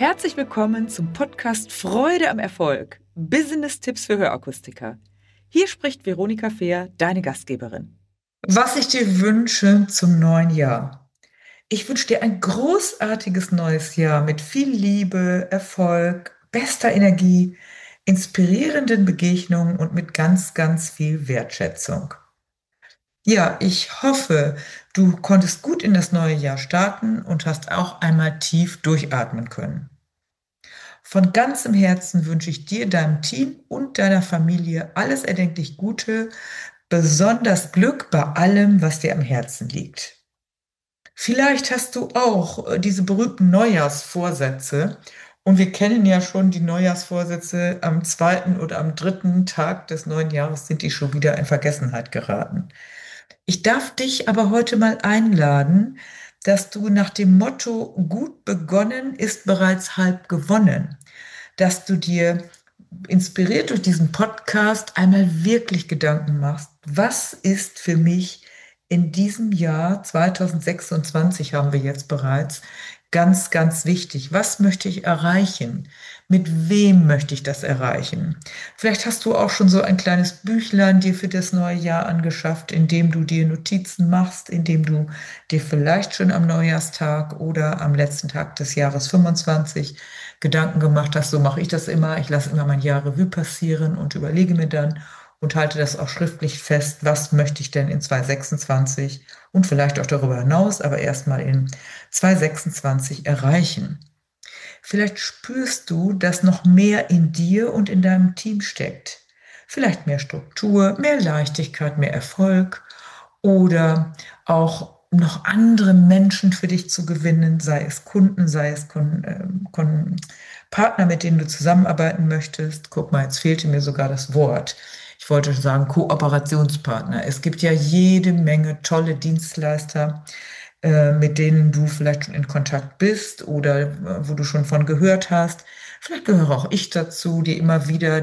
Herzlich willkommen zum Podcast Freude am Erfolg. Business-Tipps für Hörakustiker. Hier spricht Veronika Fehr, deine Gastgeberin. Was ich dir wünsche zum neuen Jahr. Ich wünsche dir ein großartiges neues Jahr mit viel Liebe, Erfolg, bester Energie, inspirierenden Begegnungen und mit ganz, ganz viel Wertschätzung. Ja, ich hoffe, du konntest gut in das neue Jahr starten und hast auch einmal tief durchatmen können. Von ganzem Herzen wünsche ich dir, deinem Team und deiner Familie alles erdenklich Gute, besonders Glück bei allem, was dir am Herzen liegt. Vielleicht hast du auch diese berühmten Neujahrsvorsätze. Und wir kennen ja schon die Neujahrsvorsätze. Am zweiten oder am dritten Tag des neuen Jahres sind die schon wieder in Vergessenheit geraten. Ich darf dich aber heute mal einladen, dass du nach dem Motto gut begonnen ist bereits halb gewonnen, dass du dir inspiriert durch diesen Podcast einmal wirklich Gedanken machst, was ist für mich in diesem Jahr 2026 haben wir jetzt bereits ganz, ganz wichtig. Was möchte ich erreichen? Mit wem möchte ich das erreichen? Vielleicht hast du auch schon so ein kleines Büchlein dir für das neue Jahr angeschafft, in dem du dir Notizen machst, in dem du dir vielleicht schon am Neujahrstag oder am letzten Tag des Jahres 25 Gedanken gemacht hast. So mache ich das immer. Ich lasse immer mein Jahr Revue passieren und überlege mir dann und halte das auch schriftlich fest, was möchte ich denn in 2026 und vielleicht auch darüber hinaus, aber erstmal in 2026 erreichen. Vielleicht spürst du, dass noch mehr in dir und in deinem Team steckt. Vielleicht mehr Struktur, mehr Leichtigkeit, mehr Erfolg oder auch noch andere Menschen für dich zu gewinnen, sei es Kunden, sei es Partner, mit denen du zusammenarbeiten möchtest. Guck mal, jetzt fehlte mir sogar das Wort. Ich wollte sagen Kooperationspartner. Es gibt ja jede Menge tolle Dienstleister, mit denen du vielleicht schon in Kontakt bist oder wo du schon von gehört hast. Vielleicht gehöre auch ich dazu, die immer wieder,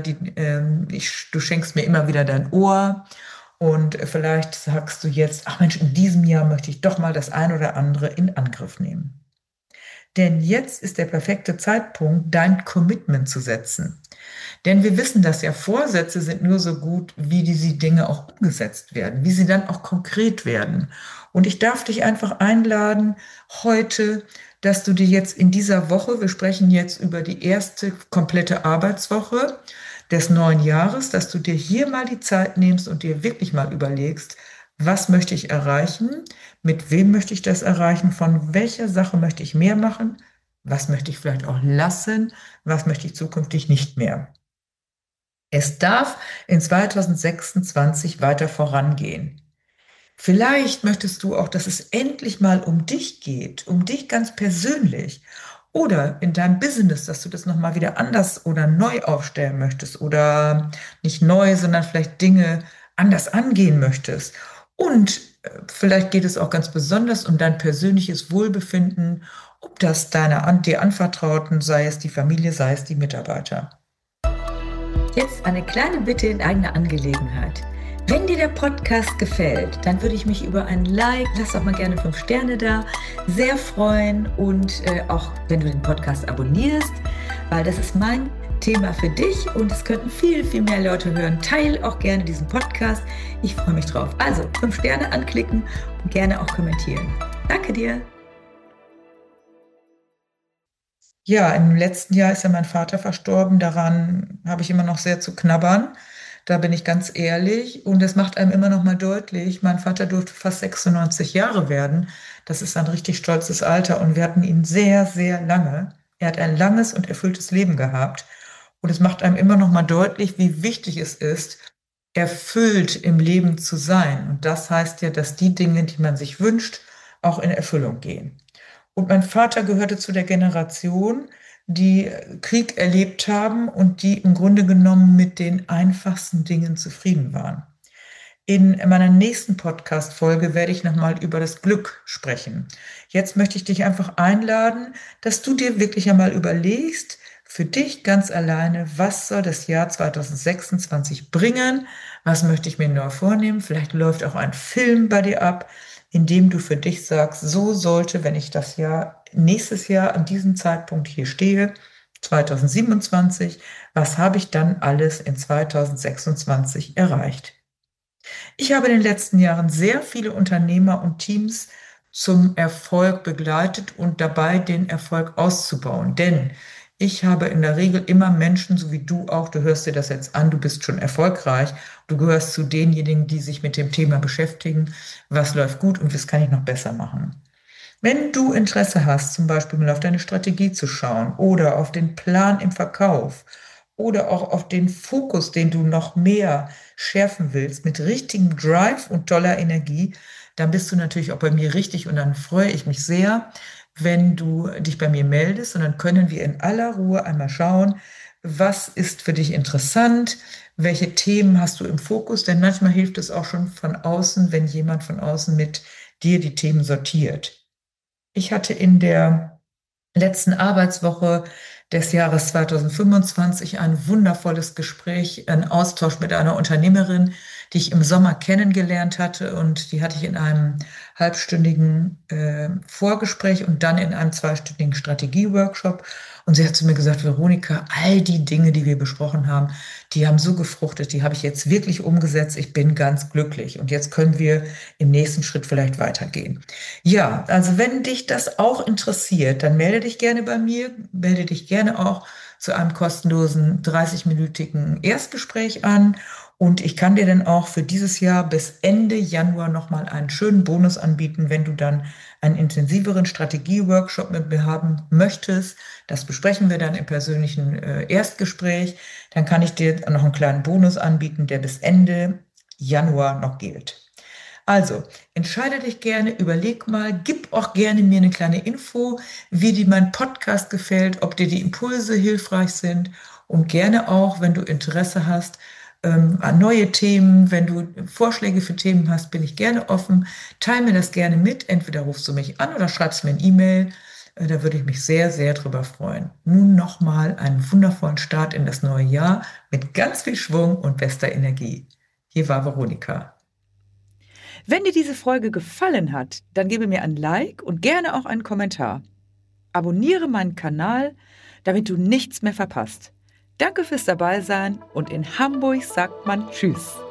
du schenkst mir immer wieder dein Ohr und vielleicht sagst du jetzt, ach Mensch, in diesem Jahr möchte ich doch mal das ein oder andere in Angriff nehmen. Denn jetzt ist der perfekte Zeitpunkt, dein Commitment zu setzen. Denn wir wissen, dass ja Vorsätze sind nur so gut, wie diese Dinge auch umgesetzt werden, wie sie dann auch konkret werden. Und ich darf dich einfach einladen, heute, dass du dir jetzt in dieser Woche, wir sprechen jetzt über die erste komplette Arbeitswoche des neuen Jahres, dass du dir hier mal die Zeit nimmst und dir wirklich mal überlegst, was möchte ich erreichen? Mit wem möchte ich das erreichen? Von welcher Sache möchte ich mehr machen? Was möchte ich vielleicht auch lassen? Was möchte ich zukünftig nicht mehr? Es darf in 2026 weiter vorangehen. Vielleicht möchtest du auch, dass es endlich mal um dich geht, um dich ganz persönlich. Oder in deinem Business, dass du das nochmal wieder anders oder neu aufstellen möchtest. Oder nicht neu, sondern vielleicht Dinge anders angehen möchtest. Und vielleicht geht es auch ganz besonders um dein persönliches Wohlbefinden, ob das dir Anvertrauten, sei es die Familie, sei es die Mitarbeiter. Jetzt eine kleine Bitte in eigener Angelegenheit. Wenn dir der Podcast gefällt, dann würde ich mich über ein Like, lass auch mal gerne 5 Sterne da, sehr freuen und auch wenn du den Podcast abonnierst, weil das ist mein Thema für dich und es könnten viel, viel mehr Leute hören. Teil auch gerne diesen Podcast. Ich freue mich drauf. Also 5 Sterne anklicken und gerne auch kommentieren. Danke dir. Ja, im letzten Jahr ist ja mein Vater verstorben. Daran habe ich immer noch sehr zu knabbern. Da bin ich ganz ehrlich. Und es macht einem immer noch mal deutlich, mein Vater durfte fast 96 Jahre werden. Das ist ein richtig stolzes Alter. Und wir hatten ihn sehr, sehr lange. Er hat ein langes und erfülltes Leben gehabt. Und es macht einem immer noch mal deutlich, wie wichtig es ist, erfüllt im Leben zu sein. Und das heißt ja, dass die Dinge, die man sich wünscht, auch in Erfüllung gehen. Und mein Vater gehörte zu der Generation, die Krieg erlebt haben und die im Grunde genommen mit den einfachsten Dingen zufrieden waren. In meiner nächsten Podcast-Folge werde ich nochmal über das Glück sprechen. Jetzt möchte ich dich einfach einladen, dass du dir wirklich einmal überlegst, für dich ganz alleine, was soll das Jahr 2026 bringen? Was möchte ich mir neu vornehmen? Vielleicht läuft auch ein Film bei dir ab, in dem du für dich sagst, so sollte, wenn ich das Jahr, nächstes Jahr an diesem Zeitpunkt hier stehe, 2027, was habe ich dann alles in 2026 erreicht? Ich habe in den letzten Jahren sehr viele Unternehmer und Teams zum Erfolg begleitet und dabei den Erfolg auszubauen. Denn ich habe in der Regel immer Menschen, so wie du auch, du hörst dir das jetzt an, du bist schon erfolgreich, du gehörst zu denjenigen, die sich mit dem Thema beschäftigen, was läuft gut und was kann ich noch besser machen. Wenn du Interesse hast, zum Beispiel mal auf deine Strategie zu schauen oder auf den Plan im Verkauf oder auch auf den Fokus, den du noch mehr schärfen willst, mit richtigem Drive und toller Energie, dann bist du natürlich auch bei mir richtig und dann freue ich mich sehr, wenn du dich bei mir meldest und dann können wir in aller Ruhe einmal schauen, was ist für dich interessant, welche Themen hast du im Fokus, denn manchmal hilft es auch schon von außen, wenn jemand von außen mit dir die Themen sortiert. Ich hatte in der letzten Arbeitswoche des Jahres 2025 ein wundervolles Gespräch, einen Austausch mit einer Unternehmerin, die ich im Sommer kennengelernt hatte und die hatte ich in einem halbstündigen Vorgespräch und dann in einem zweistündigen Strategieworkshop. Und sie hat zu mir gesagt, Veronika, all die Dinge, die wir besprochen haben, die haben so gefruchtet, die habe ich jetzt wirklich umgesetzt. Ich bin ganz glücklich. Und jetzt können wir im nächsten Schritt vielleicht weitergehen. Ja, also wenn dich das auch interessiert, dann melde dich gerne bei mir, melde dich gerne auch zu einem kostenlosen 30-minütigen Erstgespräch an. Und ich kann dir dann auch für dieses Jahr bis Ende Januar nochmal einen schönen Bonus anbieten, wenn du dann einen intensiveren Strategie-Workshop mit mir haben möchtest. Das besprechen wir dann im persönlichen Erstgespräch. Dann kann ich dir noch einen kleinen Bonus anbieten, der bis Ende Januar noch gilt. Also, entscheide dich gerne, überleg mal, gib auch gerne mir eine kleine Info, wie dir mein Podcast gefällt, ob dir die Impulse hilfreich sind und gerne auch, wenn du Interesse hast, an neue Themen, wenn du Vorschläge für Themen hast, bin ich gerne offen. Teil mir das gerne mit. Entweder rufst du mich an oder schreibst mir eine E-Mail. Da würde ich mich sehr, sehr drüber freuen. Nun nochmal einen wundervollen Start in das neue Jahr mit ganz viel Schwung und bester Energie. Hier war Veronika. Wenn dir diese Folge gefallen hat, dann gebe mir ein Like und gerne auch einen Kommentar. Abonniere meinen Kanal, damit du nichts mehr verpasst. Danke fürs Dabeisein und in Hamburg sagt man Tschüss.